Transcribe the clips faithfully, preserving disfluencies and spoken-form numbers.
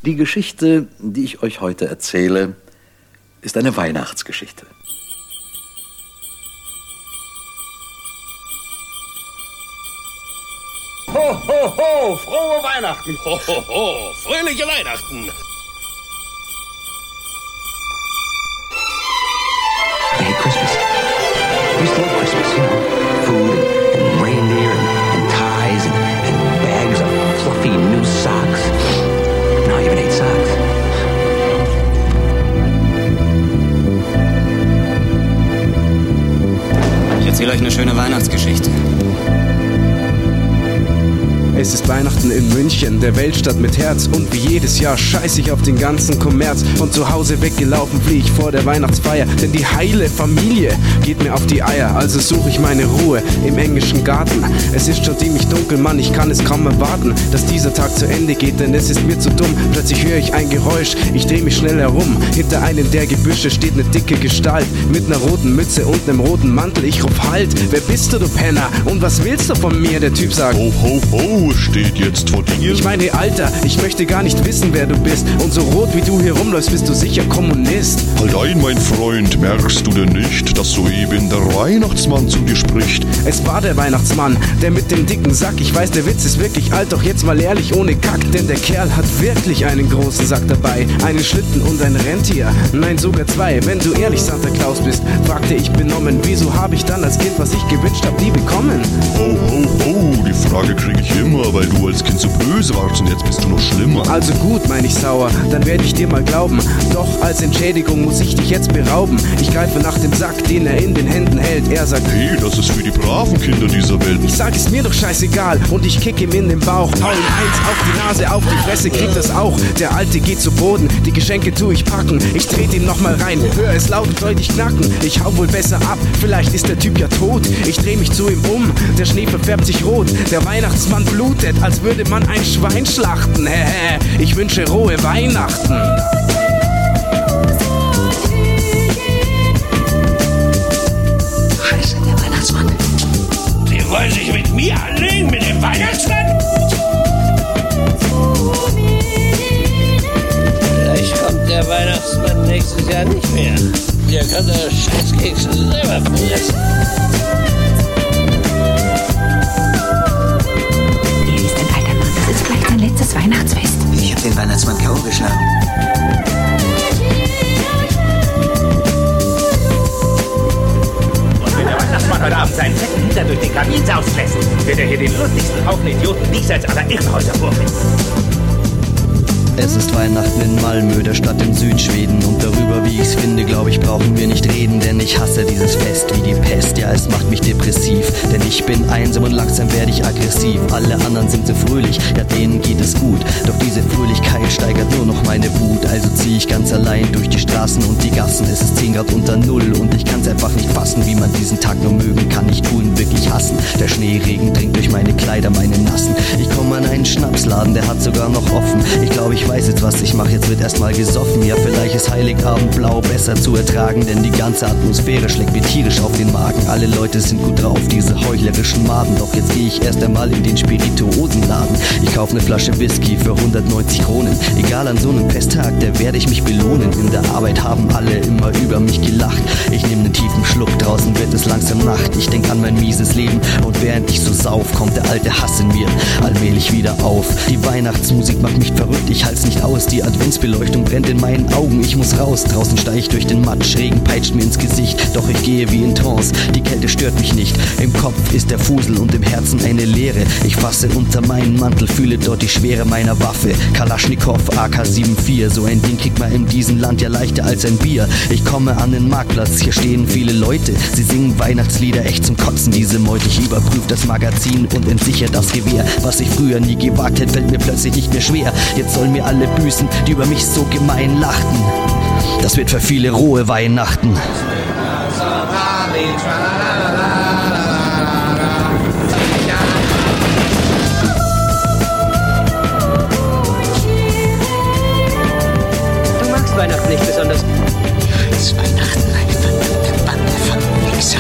Die Geschichte, die ich euch heute erzähle, ist eine Weihnachtsgeschichte. Ho, ho, ho, frohe Weihnachten! Ho, ho, ho, fröhliche Weihnachten! Merry Christmas. We used to love Christmas, you know. Food and reindeer and, and ties and, and bags of fluffy new socks. Now I even hate socks. Ich erzähle euch eine schöne Weihnachtsgeschichte. Es ist Weihnachten in München, der Weltstadt mit Herz. Und wie jedes Jahr scheiß ich auf den ganzen Kommerz. Von zu Hause weggelaufen flieh ich vor der Weihnachtsfeier. Denn die heile Familie geht mir auf die Eier. Also suche ich meine Ruhe im englischen Garten. Es ist schon ziemlich dunkel, Mann, ich kann es kaum erwarten, dass dieser Tag zu Ende geht, denn es ist mir zu dumm. Plötzlich höre ich ein Geräusch, ich dreh mich schnell herum. Hinter einem der Gebüsche steht eine dicke Gestalt mit einer roten Mütze und einem roten Mantel. Ich ruf halt, wer bist du, du Penner? Und was willst du von mir? Der Typ sagt, ho, ho, ho, steht jetzt vor dir. Ich meine, Alter, ich möchte gar nicht wissen, wer du bist. Und so rot wie du hier rumläufst, bist du sicher Kommunist. Halt ein, mein Freund, merkst du denn nicht, dass soeben der Weihnachtsmann zu dir spricht? Es war der Weihnachtsmann, der mit dem dicken Sack. Ich weiß, der Witz ist wirklich alt, doch jetzt mal ehrlich ohne Kack. Denn der Kerl hat wirklich einen großen Sack dabei. Einen Schlitten und ein Rentier, nein sogar zwei. Wenn du ehrlich Santa Claus bist, fragte ich benommen, wieso habe ich dann als Kind, was ich gewünscht hab, nie bekommen? Ho, ho, ho, die Frage krieg ich immer, weil du als Kind so böse warst und jetzt bist du noch schlimmer. Also gut, mein ich sauer, dann werde ich dir mal glauben. Doch als Entschädigung muss ich dich jetzt berauben. Ich greife nach dem Sack, den er in den Händen hält. Er sagt, hey, das ist für die braven Kinder dieser Welt. Ich sag, ist mir doch scheißegal und ich kick ihm in den Bauch. Hau ihm eins auf die Nase, auf die Fresse, kriegt das auch. Der Alte geht zu Boden, die Geschenke tu ich packen. Ich tret ihm nochmal rein, hör es laut und deutlich knacken. Ich hau wohl besser ab, vielleicht ist der Typ ja tot. Ich dreh mich zu ihm um, der Schnee verfärbt sich rot. Der Weihnachtsmann blutet, als würde man ein Schwein schlachten. Hehe, ich wünsche rohe Weihnachten. Scheiße, der Weihnachtsmann. Sie wollen sich mit mir anlegen, mit dem Weihnachtsmann? Vielleicht kommt der Weihnachtsmann nächstes Jahr nicht mehr. Der kann der Scheißkekse selber fressen. Sein letztes Weihnachtsfest. Ich hab den Weihnachtsmann K O geschlagen. Und wenn der Weihnachtsmann heute Abend seinen fetten Hintern durch den Kamin sausen lässt, wird er hier den lustigsten Haufen Idioten diesseits aller Irrenhäuser vorfinden. Es ist Weihnachten in Malmö, der Stadt in Südschweden. Und darüber, wie ich's finde, glaube ich, brauchen wir nicht reden. Denn ich hasse dieses Fest wie die Pest. Ja, es macht mich depressiv. Denn ich bin einsam und langsam werde ich aggressiv. Alle anderen sind so fröhlich, ja denen geht es gut. Doch diese Fröhlichkeit steigert nur noch meine Wut. Also zieh ich ganz allein durch die Straßen und die Gassen. Es ist zehn Grad unter Null und ich kann's einfach nicht fassen. Wie man diesen Tag nur mögen kann, ich tu ihn wirklich hassen. Der Schneeregen dringt durch meine Kleider, meine nassen. Ich komme an einen Schnapsladen, der hat sogar noch offen. Ich glaube, ich Ich weiß jetzt, was ich mache, jetzt wird erstmal gesoffen. Ja, vielleicht ist Heiligabend blau besser zu ertragen, denn die ganze Atmosphäre schlägt mir tierisch auf den Magen. Alle Leute sind gut drauf, diese heuchlerischen Maden. Doch jetzt gehe ich erst einmal in den Spirituosenladen. Ich kaufe eine Flasche Whisky für hundertneunzig Kronen. Egal, an so einem Festtag, da werde ich mich belohnen. In der Arbeit haben alle immer über mich gelacht. Ich nehme einen tiefen Schluck, draußen wird es langsam Nacht. Ich denk an mein mieses Leben und während ich so sauf, kommt der alte Hass in mir allmählich wieder auf. Die Weihnachtsmusik macht mich verrückt, ich halt's nicht aus. Die Adventsbeleuchtung brennt in meinen Augen, ich muss raus. Draußen steig ich durch den Matsch, Regen peitscht mir ins Gesicht. Doch ich gehe wie in Trance, die Kälte stört mich nicht. Im Kopf ist der Fusel und im Herzen eine Leere. Ich fasse unter meinen Mantel, fühle dort die Schwere meiner Waffe. Kalaschnikow A K vierundsiebzig, so ein Ding kriegt man in diesem Land ja leichter als ein Bier. Ich komme an den Marktplatz, hier stehen viele Leute. Sie singen Weihnachtslieder, echt zum Kotzen, diese Meute. Ich überprüfe das Magazin und entsichere das Gewehr. Was ich früher nie gewagt hätte, fällt mir plötzlich nicht mehr schwer. Jetzt sollen mir alle büßen, die über mich so gemein lachten. Das wird für viele rohe Weihnachten. Du magst Weihnachten nicht besonders. Ist Weihnachten eine verdammte Bande von Wichsern.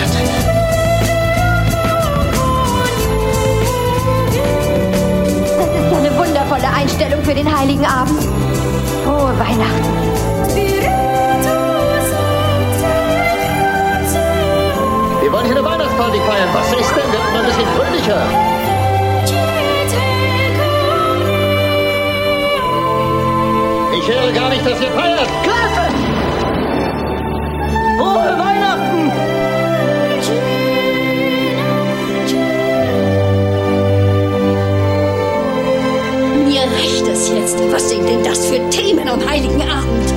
Das ist ja eine wundervolle Einstellung für den Heiligen Abend. Frohe Weihnachten. Wir wollen hier eine Weihnachtsparty feiern. Was ist denn? Wird man ein bisschen fröhlicher? Ich höre gar nicht, dass ihr feiert. Klasse! Frohe Weihnachten! Mir reicht es jetzt. Was sind denn das für Themen am Heiligen Abend?